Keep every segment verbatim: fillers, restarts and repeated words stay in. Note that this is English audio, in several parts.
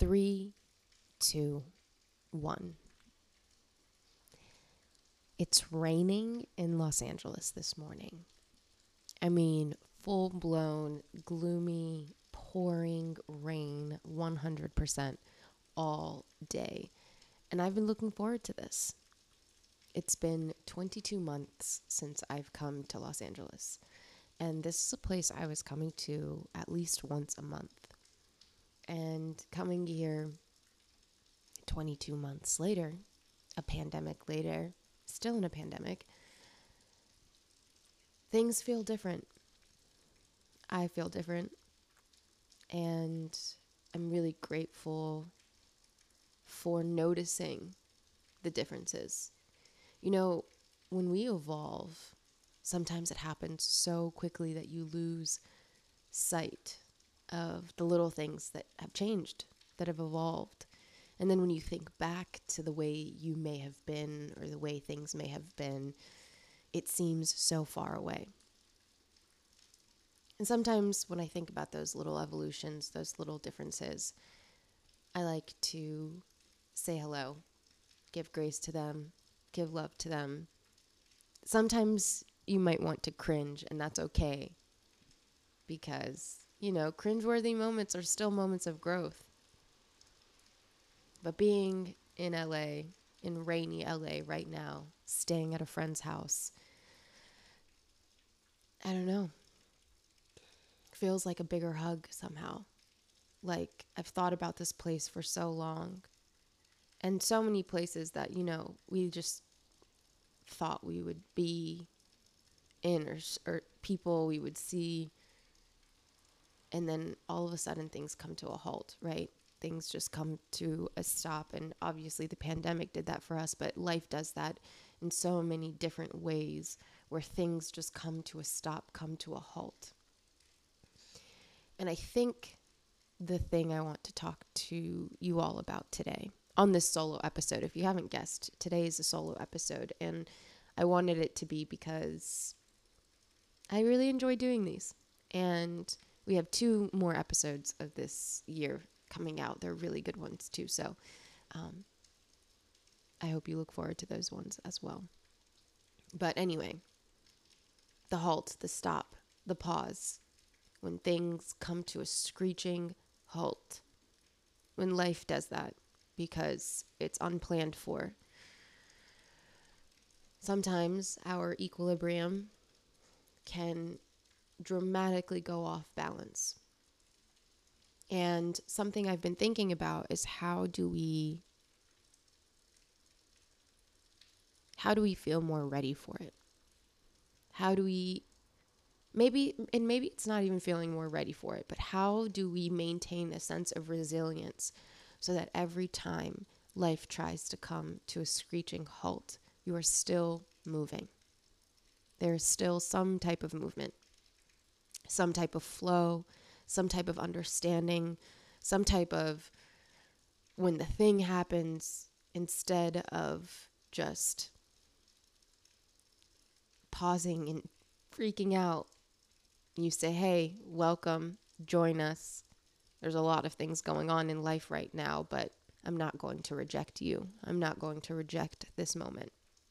Three, two, one. It's raining in Los Angeles this morning. I mean, full blown, gloomy, pouring rain, one hundred percent all day. And I've been looking forward to this. It's been twenty-two months since I've come to Los Angeles. And this is a place I was coming to at least once a month. And coming here twenty-two months later, a pandemic later, still in a pandemic, things feel different. I feel different. And I'm really grateful for noticing the differences. You know, when we evolve, sometimes it happens so quickly that you lose sight of the little things that have changed, that have evolved. And then when you think back to the way you may have been or the way things may have been, it seems so far away. And sometimes when I think about those little evolutions, those little differences, I like to say hello, give grace to them, give love to them. Sometimes you might want to cringe, and that's okay. Because, you know, cringeworthy moments are still moments of growth. But being in L A, in rainy L A right now, staying at a friend's house, I don't know, feels like a bigger hug somehow. Like I've thought about this place for so long. And so many places that, you know, we just thought we would be in or, or people we would see. And then all of a sudden things come to a halt, right? Things just come to a stop. And obviously the pandemic did that for us, but life does that in so many different ways where things just come to a stop, come to a halt. And I think the thing I want to talk to you all about today on this solo episode, if you haven't guessed, today is a solo episode. And I wanted it to be because I really enjoy doing these. And we have two more episodes of this year coming out. They're really good ones too. So um, I hope you look forward to those ones as well. But anyway, the halt, the stop, the pause, when things come to a screeching halt, when life does that because it's unplanned for. Sometimes our equilibrium can dramatically go off balance. And something I've been thinking about is how do we how do we feel more ready for it? How do we maybe and maybe it's not even feeling more ready for it, but how do we maintain a sense of resilience so that every time life tries to come to a screeching halt, you are still moving? There is still some type of movement, some type of flow, some type of understanding, some type of when the thing happens, instead of just pausing and freaking out, you say, hey, welcome, join us. There's a lot of things going on in life right now, but I'm not going to reject you. I'm not going to reject this moment.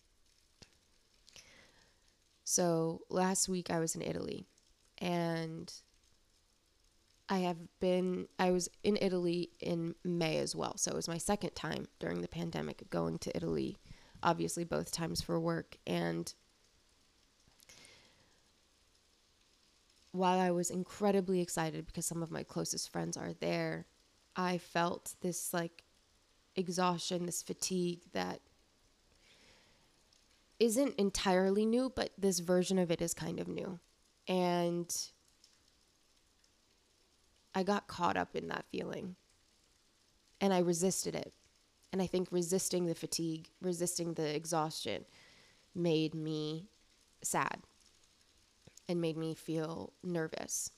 So last week I was in Italy, and I have been, I was in Italy in May as well. So it was my second time during the pandemic going to Italy, obviously both times for work. And while I was incredibly excited because some of my closest friends are there, I felt this like exhaustion, this fatigue that isn't entirely new, but this version of it is kind of new. And I got caught up in that feeling and I resisted it. And I think resisting the fatigue, resisting the exhaustion made me sad and made me feel nervous.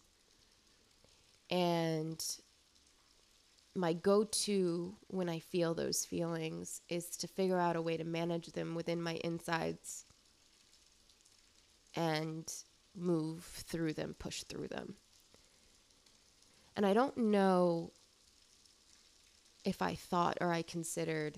And my go-to when I feel those feelings is to figure out a way to manage them within my insides and move through them, push through them. And I don't know if I thought or I considered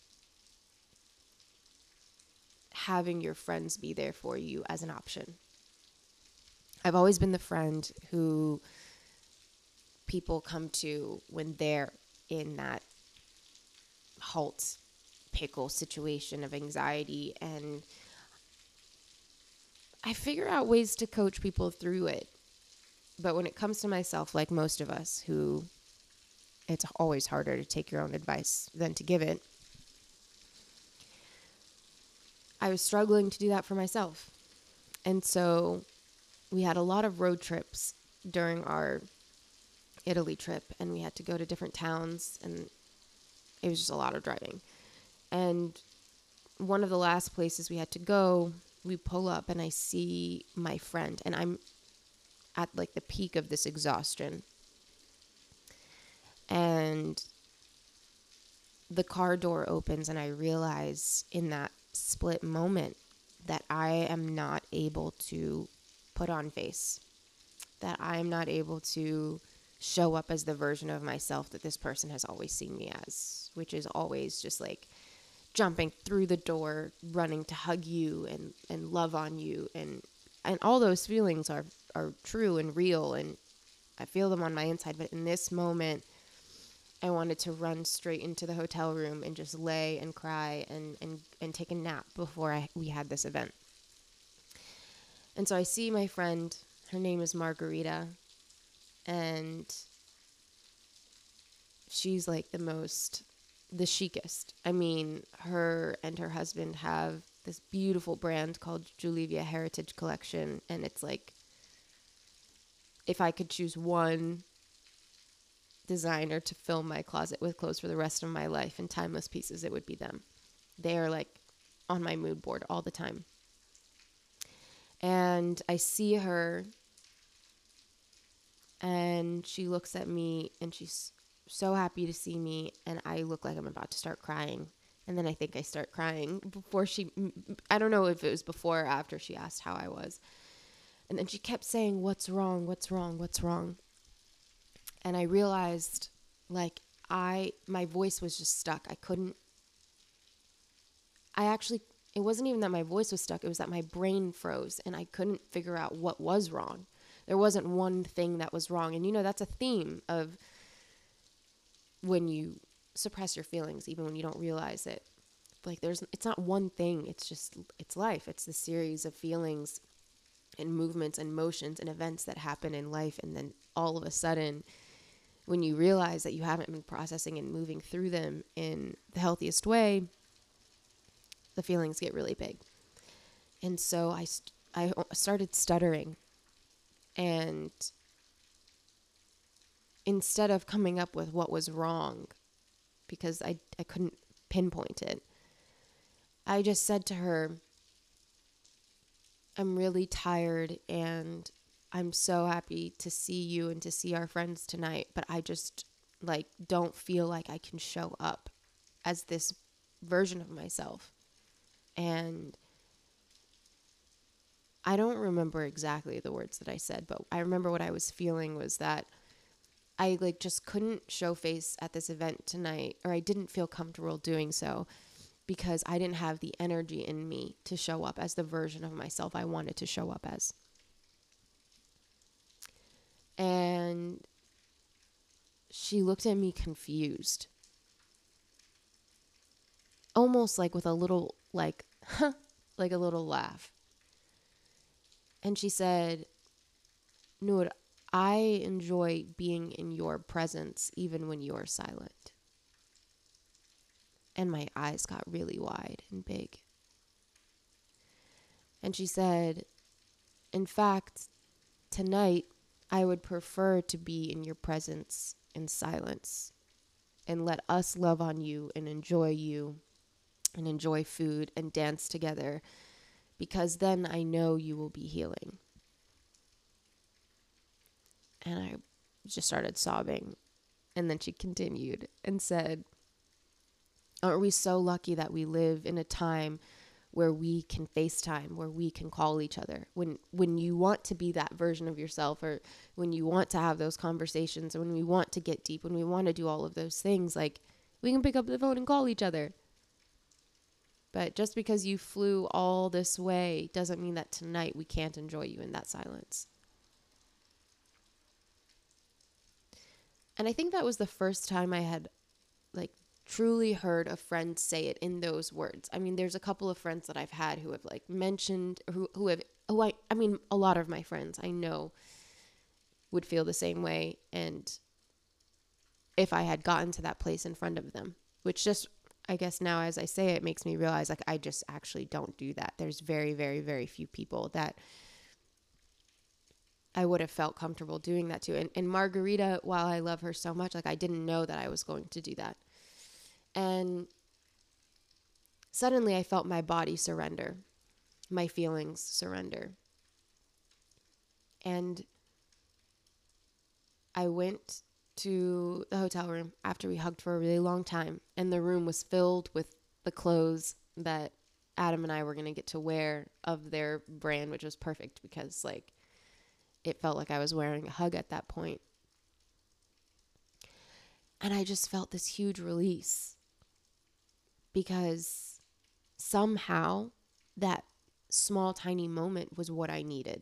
having your friends be there for you as an option. I've always been the friend who people come to when they're in that halt pickle situation of anxiety, and I figure out ways to coach people through it. But when it comes to myself, like most of us, who it's always harder to take your own advice than to give it, I was struggling to do that for myself. And so we had a lot of road trips during our Italy trip, and we had to go to different towns, and it was just a lot of driving. And one of the last places we had to go, we pull up and I see my friend, and I'm at like the peak of this exhaustion. And the car door opens, and I realize in that split moment that I am not able to put on face, that I am not able to show up as the version of myself that this person has always seen me as, which is always just like jumping through the door, running to hug you and, and love on you. And, and all those feelings are, are true and real, and I feel them on my inside. But in this moment, I wanted to run straight into the hotel room and just lay and cry and, and, and take a nap before I, we had this event. And so I see my friend, her name is Margarita, and she's like the most, the chicest. I mean, her and her husband have this beautiful brand called Julivia Heritage Collection, and it's like, if I could choose one designer to fill my closet with clothes for the rest of my life and timeless pieces, it would be them. They are like on my mood board all the time. And I see her, and she looks at me, and she's so happy to see me, and I look like I'm about to start crying. And then I think I start crying before she, I don't know if it was before or after she asked how I was. And then she kept saying, "What's wrong? What's wrong? What's wrong?" And I realized, like, I, my voice was just stuck. I couldn't, I actually, it wasn't even that my voice was stuck. It was that my brain froze, and I couldn't figure out what was wrong. There wasn't one thing that was wrong. And, you know, that's a theme of when you suppress your feelings, even when you don't realize it. Like, there's, it's not one thing. It's just, it's life. It's the series of feelings and movements and motions and events that happen in life. And then all of a sudden, when you realize that you haven't been processing and moving through them in the healthiest way, the feelings get really big. And so I, st- I started stuttering, and instead of coming up with what was wrong, because I, I couldn't pinpoint it, I just said to her, "I'm really tired, and I'm so happy to see you and to see our friends tonight, but I just, like, don't feel like I can show up as this version of myself." And I don't remember exactly the words that I said, but I remember what I was feeling was that I, like, just couldn't show face at this event tonight, or I didn't feel comfortable doing so, because I didn't have the energy in me to show up as the version of myself I wanted to show up as. And she looked at me confused, almost like with a little, like, huh, like a little laugh. And she said, "Noor, I enjoy being in your presence even when you are silent." And my eyes got really wide and big. And she said, "In fact, tonight, I would prefer to be in your presence in silence and let us love on you and enjoy you and enjoy food and dance together, because then I know you will be healing." And I just started sobbing. And then she continued and said, "Aren't we so lucky that we live in a time where we can FaceTime, where we can call each other? When when you want to be that version of yourself, or when you want to have those conversations, or when we want to get deep, when we want to do all of those things, like, We can pick up the phone and call each other. But just because you flew all this way doesn't mean that tonight we can't enjoy you in that silence. And I think that was the first time I had like truly heard a friend say it in those words. I mean, there's a couple of friends that I've had who have like mentioned, who who have, oh, I, I mean, a lot of my friends I know would feel the same way. And if I had gotten to that place in front of them, which just, I guess now as I say it, makes me realize like I just actually don't do that. There's very, very, very few people that I would have felt comfortable doing that to. And, and Margarita, while I love her so much, like I didn't know that I was going to do that. And suddenly I felt my body surrender, my feelings surrender. And I went to the hotel room after we hugged for a really long time, and the room was filled with the clothes that Adam and I were going to get to wear of their brand, which was perfect because like it felt like I was wearing a hug at that point. And I just felt this huge release because somehow that small, tiny moment was what I needed.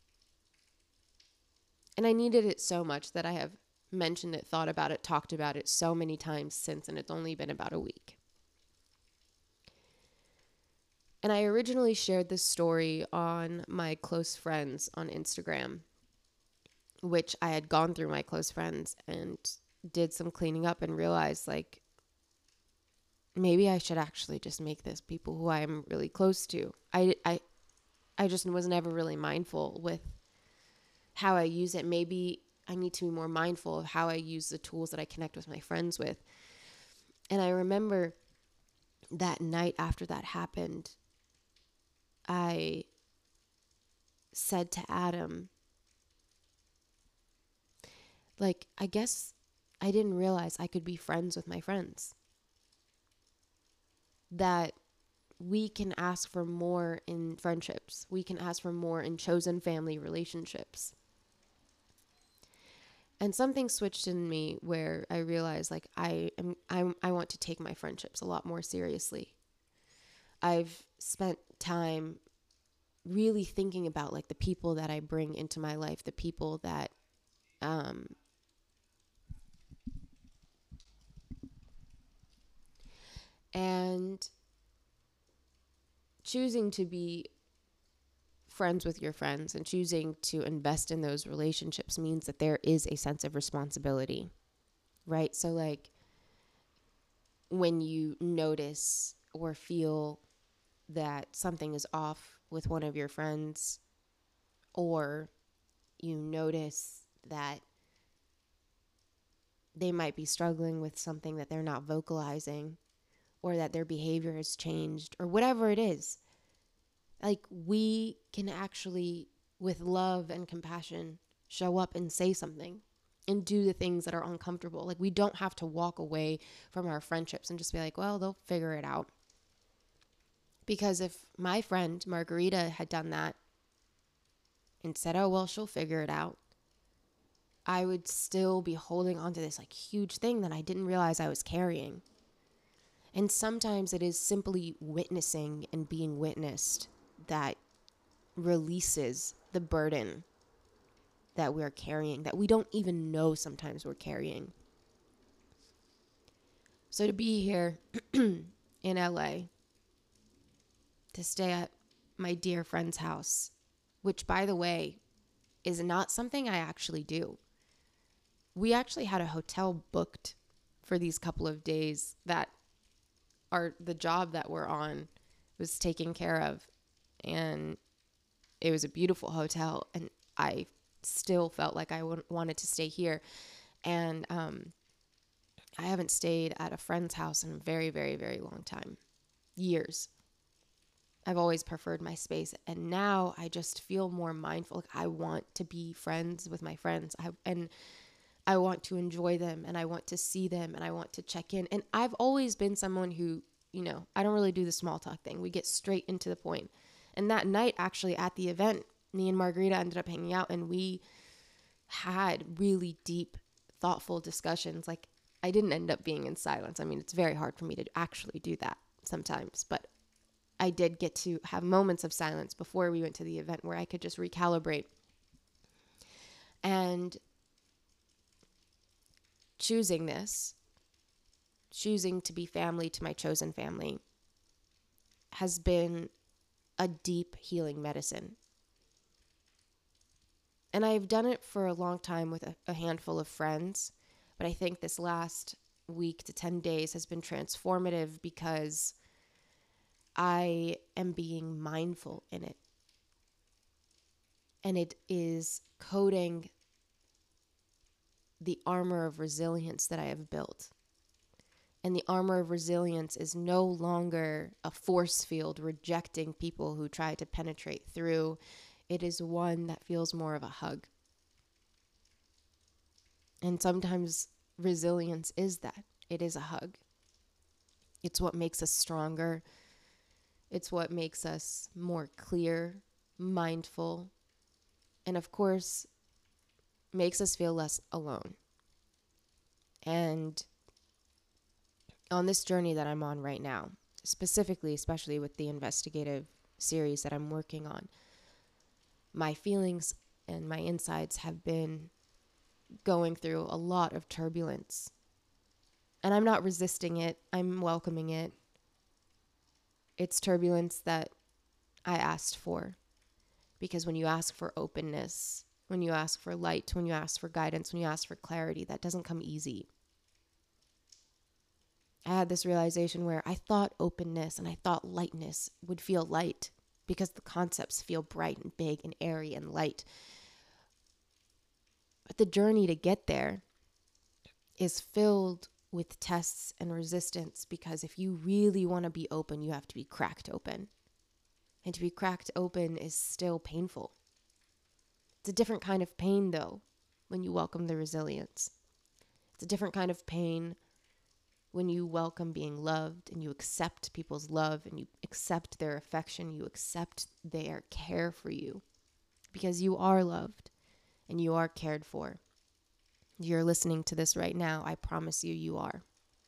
And I needed it so much that I have mentioned it, thought about it, talked about it so many times since, and it's only been about a week. And I originally shared this story on my close friends on Instagram, which I had gone through my close friends and did some cleaning up and realized like, maybe I should actually just make this people who I am really close to. I, I, I just was never really mindful with how I use it. Maybe I need to be more mindful of how I use the tools that I connect with my friends with. And I remember that night after that happened, I said to Adam, like, I guess I didn't realize I could be friends with my friends. That we can ask for more in friendships. We can ask for more in chosen family relationships. And something switched in me where I realized like I am I I want to take my friendships a lot more seriously. I've spent time really thinking about like the people that I bring into my life, the people that um and choosing to be friends with your friends and choosing to invest in those relationships means that there is a sense of responsibility, right? So like when you notice or feel that something is off with one of your friends, or you notice that they might be struggling with something that they're not vocalizing, or that their behavior has changed, or whatever it is, like we can actually, with love and compassion, show up and say something and do the things that are uncomfortable. Like we don't have to walk away from our friendships and just be like, well, they'll figure it out. Because if my friend Margarita had done that and said, oh, well, she'll figure it out, I would still be holding on to this like huge thing that I didn't realize I was carrying. And sometimes it is simply witnessing and being witnessed that releases the burden that we're carrying, that we don't even know sometimes we're carrying. So to be here in L A, to stay at my dear friend's house, which by the way, is not something I actually do. We actually had a hotel booked for these couple of days that are the job that we're on was taken care of. And it was a beautiful hotel, and I still felt like I w- wanted to stay here. And um, I haven't stayed at a friend's house in a very, very, very long time. Years. I've always preferred my space. And now I just feel more mindful. Like I want to be friends with my friends. I, and I want to enjoy them, and I want to see them, and I want to check in. And I've always been someone who, you know, I don't really do the small talk thing. We get straight into the point. And that night, actually, at the event, me and Margarita ended up hanging out, and we had really deep, thoughtful discussions. Like, I didn't end up being in silence. I mean, it's very hard for me to actually do that sometimes, but I did get to have moments of silence before we went to the event where I could just recalibrate. And choosing this, choosing to be family to my chosen family, has been a deep healing medicine. And I've done it for a long time with a, a handful of friends, but I think this last week to ten days has been transformative because I am being mindful in it. And it is coating the armor of resilience that I have built. And the armor of resilience is no longer a force field rejecting people who try to penetrate through. It is one that feels more of a hug. And sometimes resilience is that. It is a hug. It's what makes us stronger. It's what makes us more clear, mindful, and of course, makes us feel less alone. And on this journey that I'm on right now, specifically, especially with the investigative series that I'm working on, my feelings and my insides have been going through a lot of turbulence. And I'm not resisting it. I'm welcoming it. It's turbulence that I asked for. Because when you ask for openness, when you ask for light, when you ask for guidance, when you ask for clarity, that doesn't come easy. I had this realization where I thought openness and I thought lightness would feel light because the concepts feel bright and big and airy and light. But the journey to get there is filled with tests and resistance, because if you really want to be open, you have to be cracked open. And to be cracked open is still painful. It's a different kind of pain, though, when you welcome the resilience. It's a different kind of pain when you welcome being loved and you accept people's love and you accept their affection, you accept their care for you, because you are loved and you are cared for. You're listening to this right now. I promise you, you are.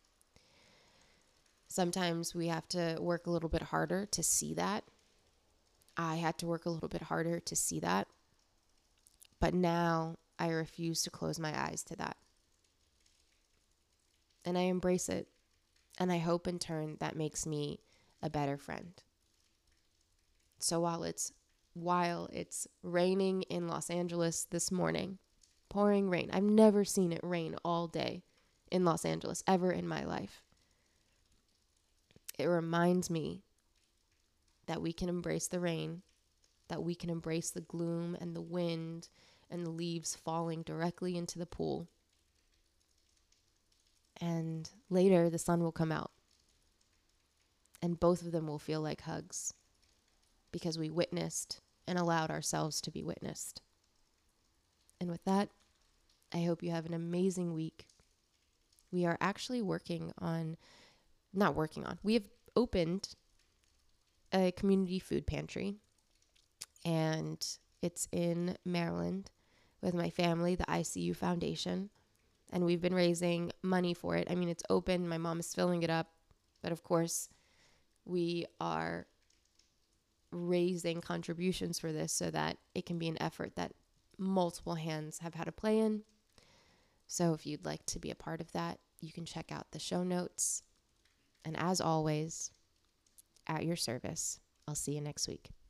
Sometimes we have to work a little bit harder to see that. I had to work a little bit harder to see that. But now I refuse to close my eyes to that. And I embrace it. And I hope in turn that makes me a better friend. So while it's while it's raining in Los Angeles this morning, pouring rain. I've never seen it rain all day in Los Angeles ever in my life. It reminds me that we can embrace the rain, that we can embrace the gloom and the wind and the leaves falling directly into the pool. And later the sun will come out. And both of them will feel like hugs because we witnessed and allowed ourselves to be witnessed. And with that, I hope you have an amazing week. We are actually working on, not working on, we have opened a community food pantry, and it's in Maryland with my family, the I C U Foundation, and we've been raising money for it. I mean, it's open. My mom is filling it up, but of course, we are raising contributions for this so that it can be an effort that multiple hands have had a play in. So if you'd like to be a part of that, you can check out the show notes. And as always, at your service. I'll see you next week.